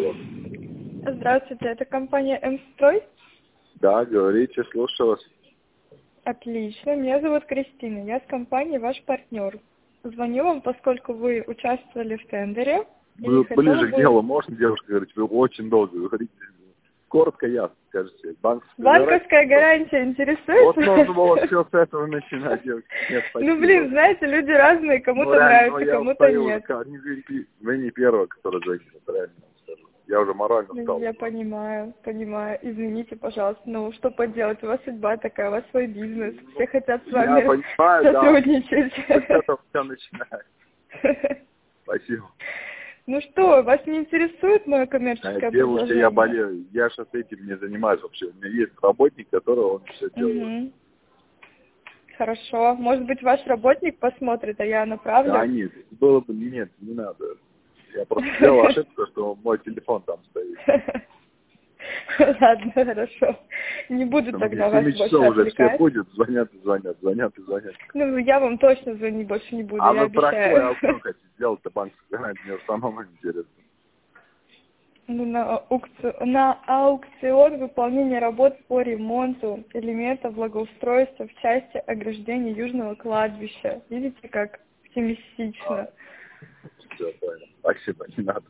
Алло. Здравствуйте, это компания М-строй? Да, говорите, слушаю вас. Отлично, меня зовут Кристина, я с компании ваш партнер. Звоню вам, поскольку вы участвовали в тендере. Вы И ближе к бы... делу, можно, девушка, говорить? Вы очень долго говорите. Коротко, ясно, скажите. Банковская гарантия интересует? Вот нужно было все с этого начинать, девушка. Нет, спасибо. Ну, блин, знаете, люди разные, кому-то нравится, кому-то нет. Вы не первая, которая звонит, реально скажу. Я уже морально устал. Я понимаю. Извините, пожалуйста. Ну, что поделать, у вас судьба такая, у вас свой бизнес. Все хотят с вами сотрудничать. Да. С этого все начинает. Спасибо. Ну что, вас не интересует мое коммерческое девушка, предложение? я болею. Я сейчас этим не занимаюсь вообще. У меня есть работник, которого он все делает. Хорошо. Может быть, ваш работник посмотрит, а я направлю? Да нет, было бы нет, не надо. Я просто сделал ошибку, что мой телефон там стоит. Ладно, хорошо. Не буду тогда вас больше часов уже все отвлекать. ходят, звонят. Ну, я вам точно звонить больше не буду, А я вы про какой обещаю. аукцион хотите сделать, банковская гарантия? Мне самому интересно. Ну, на аукцион выполнения работ по ремонту элементов благоустройства в части ограждения Южного кладбища. Видите, как оптимистично. Все, понял. Спасибо, не надо.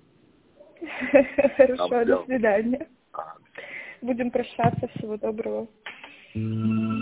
Хорошо, до свидания. Будем прощаться, всего доброго.